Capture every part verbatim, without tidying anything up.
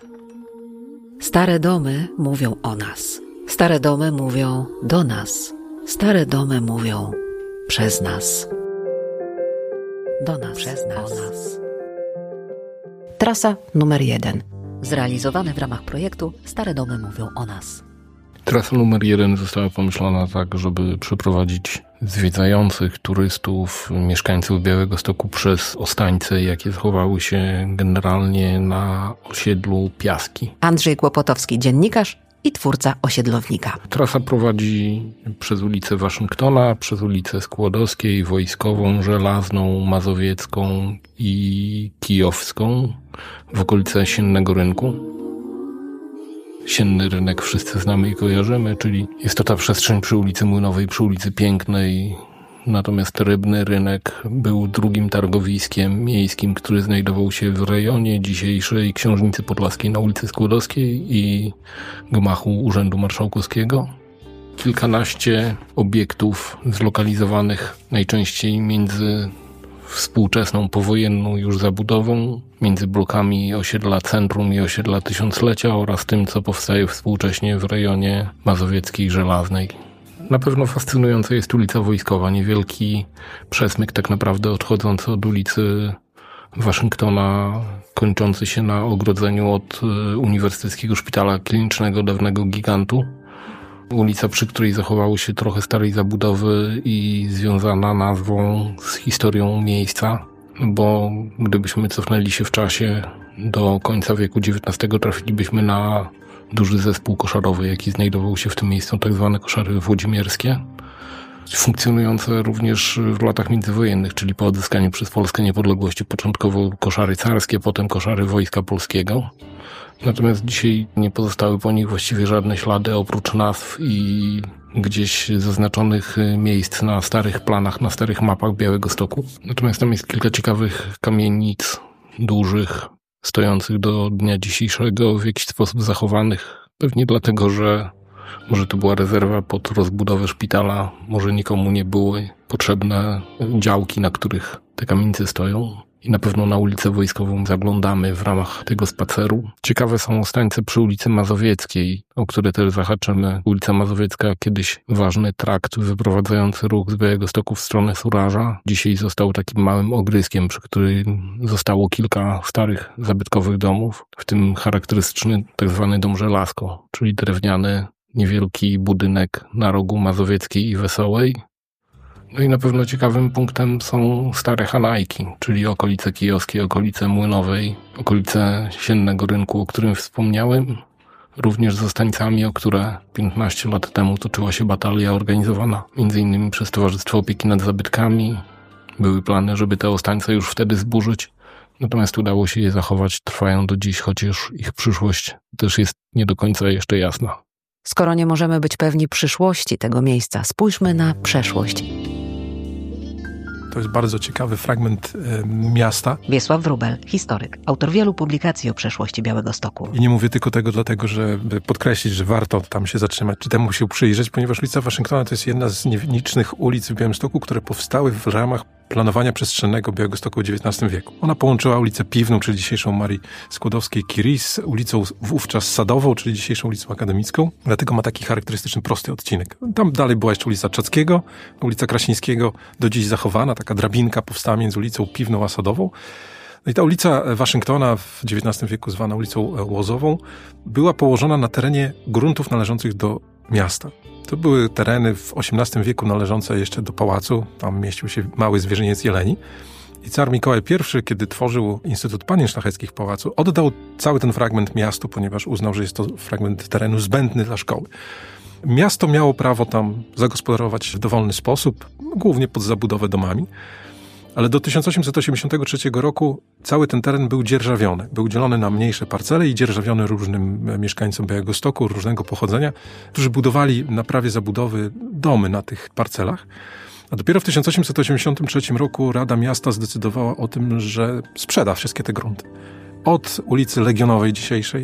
Stare domy mówią o nas. Stare domy mówią do nas. Stare domy mówią przez nas. Do nas, przez nas. O nas. Trasa numer jeden. Zrealizowane w ramach projektu Stare domy mówią o nas. Trasa numer jeden została pomyślana tak, żeby przeprowadzić zwiedzających, turystów, mieszkańców Białegostoku przez ostańce, jakie zachowały się generalnie na osiedlu Piaski. Andrzej Kłopotowski, dziennikarz i twórca osiedlownika. Trasa prowadzi przez ulicę Waszyngtona, przez ulicę Skłodowskiej, Wojskową, Żelazną, Mazowiecką i Kijowską w okolice Siennego Rynku. Sienny Rynek wszyscy znamy i kojarzymy, czyli jest to ta przestrzeń przy ulicy Młynowej, przy ulicy Pięknej. Natomiast Rybny Rynek był drugim targowiskiem miejskim, który znajdował się w rejonie dzisiejszej Książnicy Podlaskiej na ulicy Skłodowskiej i gmachu Urzędu Marszałkowskiego. Kilkanaście obiektów zlokalizowanych najczęściej między współczesną, powojenną już zabudową, między blokami osiedla Centrum i osiedla Tysiąclecia oraz tym, co powstaje współcześnie w rejonie Mazowieckiej Żelaznej. Na pewno fascynująca jest ulica Wojskowa, niewielki przesmyk tak naprawdę odchodzący od ulicy Waszyngtona, kończący się na ogrodzeniu od Uniwersyteckiego Szpitala Klinicznego, dawnego gigantu. Ulica, przy której zachowało się trochę starej zabudowy i związana nazwą z historią miejsca, bo gdybyśmy cofnęli się w czasie do końca wieku dziewiętnastego, trafilibyśmy na duży zespół koszarowy, jaki znajdował się w tym miejscu, tak zwane koszary włodzimierskie, funkcjonujące również w latach międzywojennych, czyli po odzyskaniu przez Polskę niepodległości, początkowo koszary carskie, potem koszary Wojska Polskiego. Natomiast dzisiaj nie pozostały po nich właściwie żadne ślady oprócz nazw i gdzieś zaznaczonych miejsc na starych planach, na starych mapach Białegostoku. Natomiast tam jest kilka ciekawych kamienic dużych, stojących do dnia dzisiejszego, w jakiś sposób zachowanych. Pewnie dlatego, że może to była rezerwa pod rozbudowę szpitala, może nikomu nie były potrzebne działki, na których te kamienice stoją. I na pewno na ulicę Wojskową zaglądamy w ramach tego spaceru. Ciekawe są ostańce przy ulicy Mazowieckiej, o które też zahaczymy. Ulica Mazowiecka, kiedyś ważny trakt wyprowadzający ruch z Białegostoku w stronę Suraża. Dzisiaj został takim małym ogryskiem, przy którym zostało kilka starych, zabytkowych domów, w tym charakterystyczny tak zwany dom Żelazko, czyli drewniany, niewielki budynek na rogu Mazowieckiej i Wesołej. No i na pewno ciekawym punktem są stare Hanajki, czyli okolice kijowskie, okolice Młynowej, okolice Siennego Rynku, o którym wspomniałem. Również z ostańcami, o które piętnaście lat temu toczyła się batalia organizowana między innymi przez Towarzystwo Opieki nad Zabytkami. Były plany, żeby te ostańce już wtedy zburzyć, natomiast udało się je zachować, trwają do dziś, chociaż ich przyszłość też jest nie do końca jeszcze jasna. Skoro nie możemy być pewni przyszłości tego miejsca, spójrzmy na przeszłość. To jest bardzo ciekawy fragment e, miasta. Wiesław Wróbel, historyk, autor wielu publikacji o przeszłości Białegostoku. I nie mówię tylko tego dlatego, żeby podkreślić, że warto tam się zatrzymać, czy temu się przyjrzeć, ponieważ ulica Waszyngtona to jest jedna z nielicznych ulic w Białymstoku, które powstały w ramach planowania przestrzennego Białegostoku w dziewiętnastym wieku. Ona połączyła ulicę Piwną, czyli dzisiejszą Marii Skłodowskiej-Curie, z ulicą wówczas Sadową, czyli dzisiejszą ulicą Akademicką. Dlatego ma taki charakterystyczny, prosty odcinek. Tam dalej była jeszcze ulica Czackiego, ulica Krasińskiego, do dziś zachowana, taka drabinka powstała między ulicą Piwną a Sadową. No i ta ulica Waszyngtona w dziewiętnastym wieku, zwana ulicą Łozową, była położona na terenie gruntów należących do miasta. To były tereny w osiemnastym wieku należące jeszcze do pałacu. Tam mieścił się mały zwierzyniec jeleni. I car Mikołaj I, kiedy tworzył Instytut Panien Szlacheckich w pałacu, oddał cały ten fragment miastu, ponieważ uznał, że jest to fragment terenu zbędny dla szkoły. Miasto miało prawo tam zagospodarować w dowolny sposób, głównie pod zabudowę domami. Ale do tysiąc osiemset osiemdziesiątego trzeciego roku cały ten teren był dzierżawiony. Był dzielony na mniejsze parcele i dzierżawiony różnym mieszkańcom Białegostoku, różnego pochodzenia, którzy budowali na prawie zabudowy domy na tych parcelach. A dopiero w tysiąc osiemset osiemdziesiątym trzecim roku Rada Miasta zdecydowała o tym, że sprzeda wszystkie te grunty. Od ulicy Legionowej dzisiejszej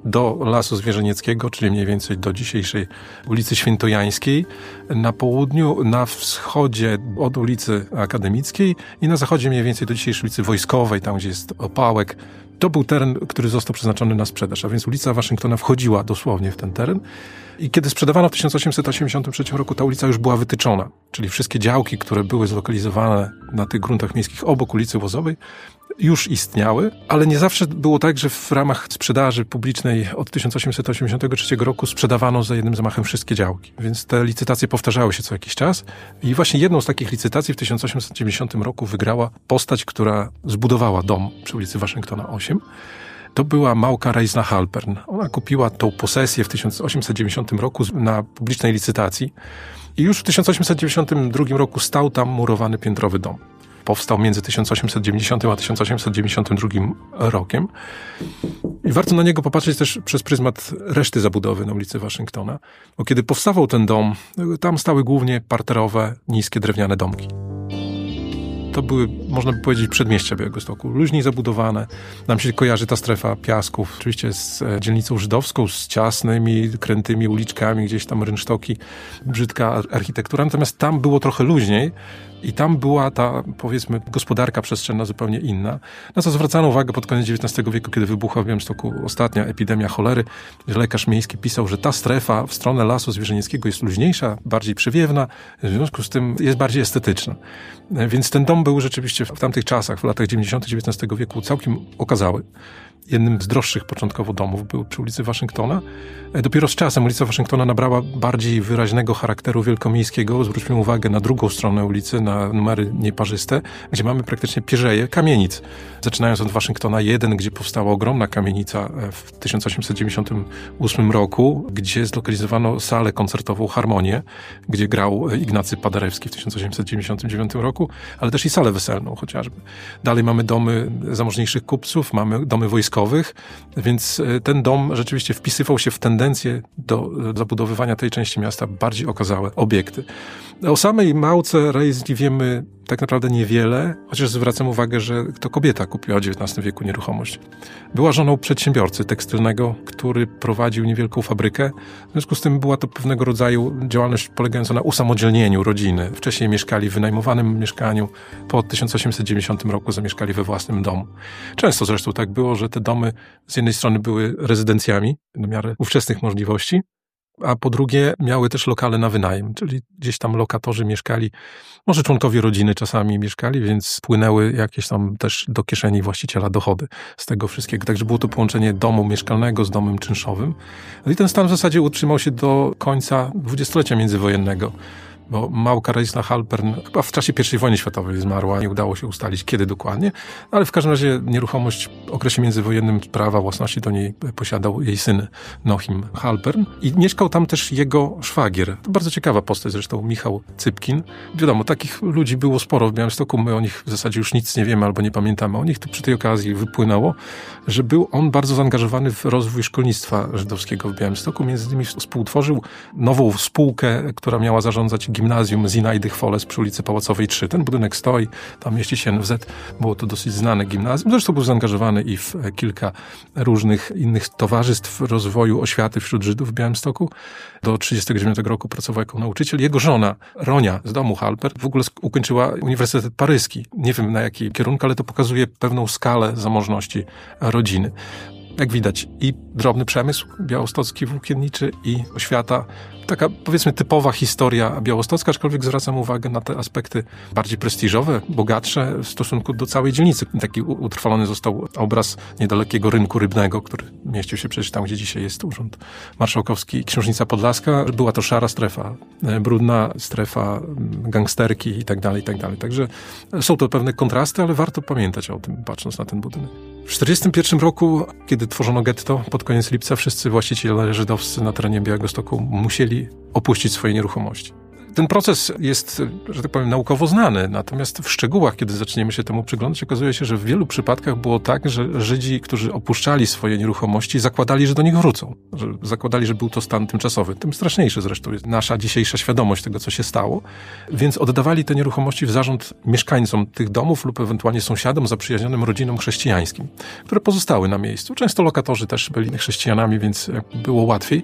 do Lasu Zwierzenieckiego, czyli mniej więcej do dzisiejszej ulicy Świętojańskiej, na południu, na wschodzie od ulicy Akademickiej i na zachodzie mniej więcej do dzisiejszej ulicy Wojskowej, tam gdzie jest Opałek. To był teren, który został przeznaczony na sprzedaż, a więc ulica Waszyngtona wchodziła dosłownie w ten teren. I kiedy sprzedawano w tysiąc osiemset osiemdziesiątym trzecim roku, ta ulica już była wytyczona, czyli wszystkie działki, które były zlokalizowane na tych gruntach miejskich obok ulicy Wozowej, już istniały, ale nie zawsze było tak, że w ramach sprzedaży publicznej od tysiąc osiemset osiemdziesiątego trzeciego roku sprzedawano za jednym zamachem wszystkie działki. Więc te licytacje powtarzały się co jakiś czas. I właśnie jedną z takich licytacji w tysiąc osiemset dziewięćdziesiątym roku wygrała postać, która zbudowała dom przy ulicy Waszyngtona osiem. To była Małka Reisner-Halpern. Ona kupiła tą posesję w tysiąc osiemset dziewięćdziesiątym roku na publicznej licytacji i już w tysiąc osiemset dziewięćdziesiątym drugim roku stał tam murowany piętrowy dom. Powstał między tysiąc osiemset dziewięćdziesiątym a tysiąc osiemset dziewięćdziesiątym drugim rokiem. I warto na niego popatrzeć też przez pryzmat reszty zabudowy na ulicy Waszyngtona, bo kiedy powstawał ten dom, tam stały głównie parterowe, niskie drewniane domki. To były, można by powiedzieć, przedmieścia Białegostoku. Luźniej zabudowane. Nam się kojarzy ta strefa piasków, oczywiście z dzielnicą żydowską, z ciasnymi, krętymi uliczkami, gdzieś tam rynsztoki, brzydka architektura. Natomiast tam było trochę luźniej i tam była ta, powiedzmy, gospodarka przestrzenna zupełnie inna. Na co zwracano uwagę pod koniec dziewiętnastego wieku, kiedy wybuchła w Białymstoku ostatnia epidemia cholery, że lekarz miejski pisał, że ta strefa w stronę Lasu Zwierzenieckiego jest luźniejsza, bardziej przewiewna, w związku z tym jest bardziej estetyczna. Więc ten dom był rzeczywiście w tamtych czasach, w latach dziewięćdziesiątych dziewiętnastego wieku całkiem okazały. Jednym z droższych początkowo domów był przy ulicy Waszyngtona. Dopiero z czasem ulica Waszyngtona nabrała bardziej wyraźnego charakteru wielkomiejskiego. Zwróćmy uwagę na drugą stronę ulicy, na numery nieparzyste, gdzie mamy praktycznie pierzeje kamienic. Zaczynając od Waszyngtona jeden, gdzie powstała ogromna kamienica w tysiąc osiemset dziewięćdziesiątym ósmym roku, gdzie zlokalizowano salę koncertową Harmonię, gdzie grał Ignacy Paderewski w tysiąc osiemset dziewięćdziesiątym dziewiątym roku, ale też i salę weselną chociażby. Dalej mamy domy zamożniejszych kupców, mamy domy wojskowe, więc ten dom rzeczywiście wpisywał się w tendencję do zabudowywania tej części miasta bardziej okazałe obiekty. O samej Małce Reisli wiemy tak naprawdę niewiele, chociaż zwracam uwagę, że to kobieta kupiła w dziewiętnastym wieku nieruchomość. Była żoną przedsiębiorcy tekstylnego, który prowadził niewielką fabrykę. W związku z tym była to pewnego rodzaju działalność polegająca na usamodzielnieniu rodziny. Wcześniej mieszkali w wynajmowanym mieszkaniu, po tysiąc osiemset dziewięćdziesiątym roku zamieszkali we własnym domu. Często zresztą tak było, że te domy z jednej strony były rezydencjami na miarę ówczesnych możliwości, a po drugie miały też lokale na wynajem, czyli gdzieś tam lokatorzy mieszkali, może członkowie rodziny czasami mieszkali, więc płynęły jakieś tam też do kieszeni właściciela dochody z tego wszystkiego. Także było to połączenie domu mieszkalnego z domem czynszowym. I ten stan w zasadzie utrzymał się do końca dwudziestolecia międzywojennego, bo Małka Reisner-Halpern chyba w czasie pierwszej wojny światowej zmarła. Nie udało się ustalić, kiedy dokładnie, ale w każdym razie nieruchomość w okresie międzywojennym prawa własności do niej posiadał jej syn Nochim Halpern i mieszkał tam też jego szwagier. To bardzo ciekawa postać zresztą, Michał Cypkin. Wiadomo, takich ludzi było sporo w Białymstoku, my o nich w zasadzie już nic nie wiemy albo nie pamiętamy o nich. To przy tej okazji wypłynęło, że był on bardzo zaangażowany w rozwój szkolnictwa żydowskiego w Białymstoku. Między innymi współtworzył nową spółkę, która miała zarządzać gimnazjum Zinajdy Chwoles przy ulicy Pałacowej trzy. Ten budynek stoi, tam mieści się N W Z, było to dosyć znane gimnazjum. Zresztą był zaangażowany i w kilka różnych innych towarzystw rozwoju oświaty wśród Żydów w Białymstoku. Do trzydziestego dziewiątego roku pracował jako nauczyciel. Jego żona, Ronia z domu Halpern, w ogóle ukończyła Uniwersytet Paryski. Nie wiem na jaki kierunku, ale to pokazuje pewną skalę zamożności rodziny. Jak widać, i drobny przemysł białostocki, włókienniczy, i oświata. Taka, powiedzmy, typowa historia białostocka, aczkolwiek zwracam uwagę na te aspekty bardziej prestiżowe, bogatsze w stosunku do całej dzielnicy. Taki utrwalony został obraz niedalekiego rynku rybnego, który mieścił się przecież tam, gdzie dzisiaj jest Urząd Marszałkowski i Książnica Podlaska. Była to szara strefa, brudna strefa, gangsterki i tak dalej, i tak dalej. Także są to pewne kontrasty, ale warto pamiętać o tym, patrząc na ten budynek. W tysiąc dziewięćset czterdziestym pierwszym roku, kiedy tworzono getto, pod koniec lipca, wszyscy właściciele żydowscy na terenie Białegostoku musieli opuścić swoje nieruchomości. Ten proces jest, że tak powiem, naukowo znany, natomiast w szczegółach, kiedy zaczniemy się temu przyglądać, okazuje się, że w wielu przypadkach było tak, że Żydzi, którzy opuszczali swoje nieruchomości, zakładali, że do nich wrócą. Że zakładali, że był to stan tymczasowy. Tym straszniejszy zresztą jest nasza dzisiejsza świadomość tego, co się stało. Więc oddawali te nieruchomości w zarząd mieszkańcom tych domów lub ewentualnie sąsiadom, zaprzyjaźnionym rodzinom chrześcijańskim, które pozostały na miejscu. Często lokatorzy też byli chrześcijanami, więc było łatwiej.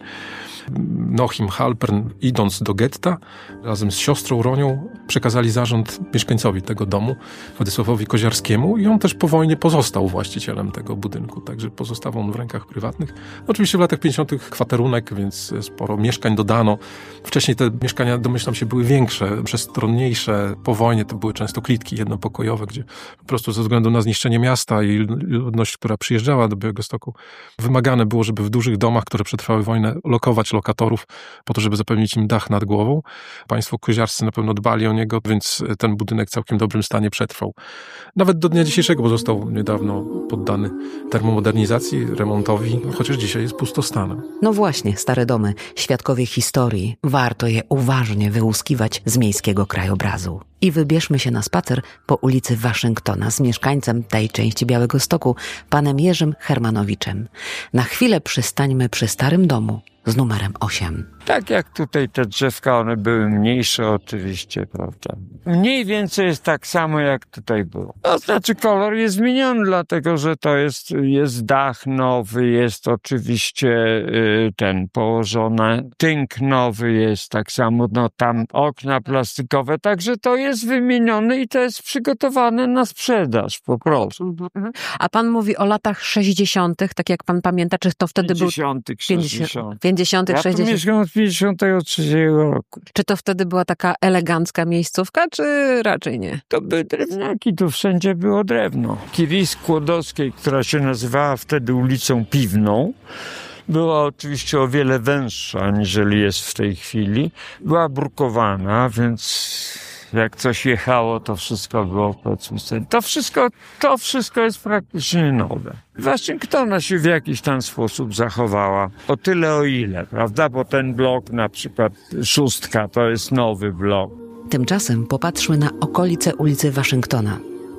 Noachim Halpern, idąc do getta, razem z siostrą Ronią przekazali zarząd mieszkańcowi tego domu, Władysławowi Koziarskiemu, i on też po wojnie pozostał właścicielem tego budynku, także pozostał on w rękach prywatnych. Oczywiście w latach pięćdziesiątych kwaterunek, więc sporo mieszkań dodano. Wcześniej te mieszkania, domyślam się, były większe, przestronniejsze. Po wojnie to były często klitki jednopokojowe, gdzie po prostu ze względu na zniszczenie miasta i ludność, która przyjeżdżała do Białegostoku, wymagane było, żeby w dużych domach, które przetrwały wojnę, lokować lokatorów po to, żeby zapewnić im dach nad głową. Państwo koziarscy na pewno dbali o niego, więc ten budynek w całkiem dobrym stanie przetrwał. Nawet do dnia dzisiejszego, bo został niedawno poddany termomodernizacji, remontowi, chociaż dzisiaj jest pustostanem. No właśnie, stare domy, świadkowie historii. Warto je uważnie wyłuskiwać z miejskiego krajobrazu. I wybierzmy się na spacer po ulicy Waszyngtona z mieszkańcem tej części Białegostoku, panem Jerzym Hermanowiczem. Na chwilę przystańmy przy starym domu z numerem osiem. Tak jak tutaj te drzewka, one były mniejsze oczywiście, prawda? Mniej więcej jest tak samo, jak tutaj było. To znaczy kolor jest zmieniony, dlatego że to jest, jest dach nowy, jest oczywiście y, ten położony, tynk nowy jest tak samo, no tam okna plastikowe, także to jest wymienione i to jest przygotowane na sprzedaż po prostu. A pan mówi o latach sześćdziesiątych, tak jak pan pamięta, czy to wtedy był... pięćdziesiątych, sześćdziesiątych. pięćdziesiątych, Ja tu sześćdziesiątych. mieszkam od pięćdziesiątego trzeciego roku. Czy to wtedy była taka elegancka miejscówka, czy raczej nie? To były drewniaki, tu wszędzie było drewno. Kiri Skłodowskiej, która się nazywała wtedy ulicą Piwną, była oczywiście o wiele węższa, aniżeli jest w tej chwili. Była brukowana, więc jak coś jechało, to wszystko było, powiedzmy sobie, to wszystko, to wszystko jest praktycznie nowe. Waszyngtona się w jakiś tam sposób zachowała. O tyle o ile, prawda? Bo ten blok, na przykład szóstka, to jest nowy blok. Tymczasem popatrzmy na okolice ulicy Waszyngtona.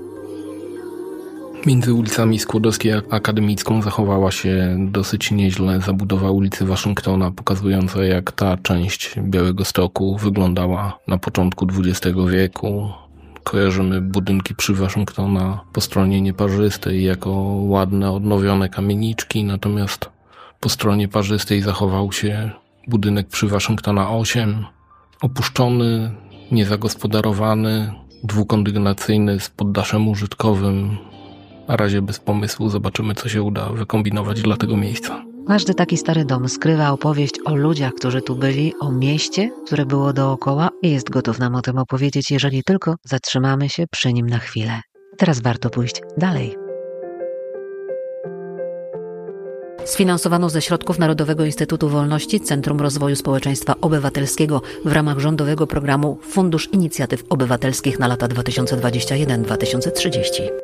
Między ulicami Skłodowskiej a Akademicką zachowała się dosyć nieźle zabudowa ulicy Waszyngtona, pokazująca, jak ta część Białegostoku wyglądała na początku dwudziestego wieku. Kojarzymy budynki przy Waszyngtona po stronie nieparzystej jako ładne, odnowione kamieniczki, natomiast po stronie parzystej zachował się budynek przy Waszyngtona osiem, opuszczony, niezagospodarowany, dwukondygnacyjny z poddaszem użytkowym. Na razie bez pomysłu, zobaczymy, co się uda wykombinować dla tego miejsca. Każdy taki stary dom skrywa opowieść o ludziach, którzy tu byli, o mieście, które było dookoła i jest gotów nam o tym opowiedzieć, jeżeli tylko zatrzymamy się przy nim na chwilę. Teraz warto pójść dalej. Sfinansowano ze środków Narodowego Instytutu Wolności Centrum Rozwoju Społeczeństwa Obywatelskiego w ramach rządowego programu Fundusz Inicjatyw Obywatelskich na lata dwa tysiące dwudziesty pierwszy do dwa tysiące trzydziestego.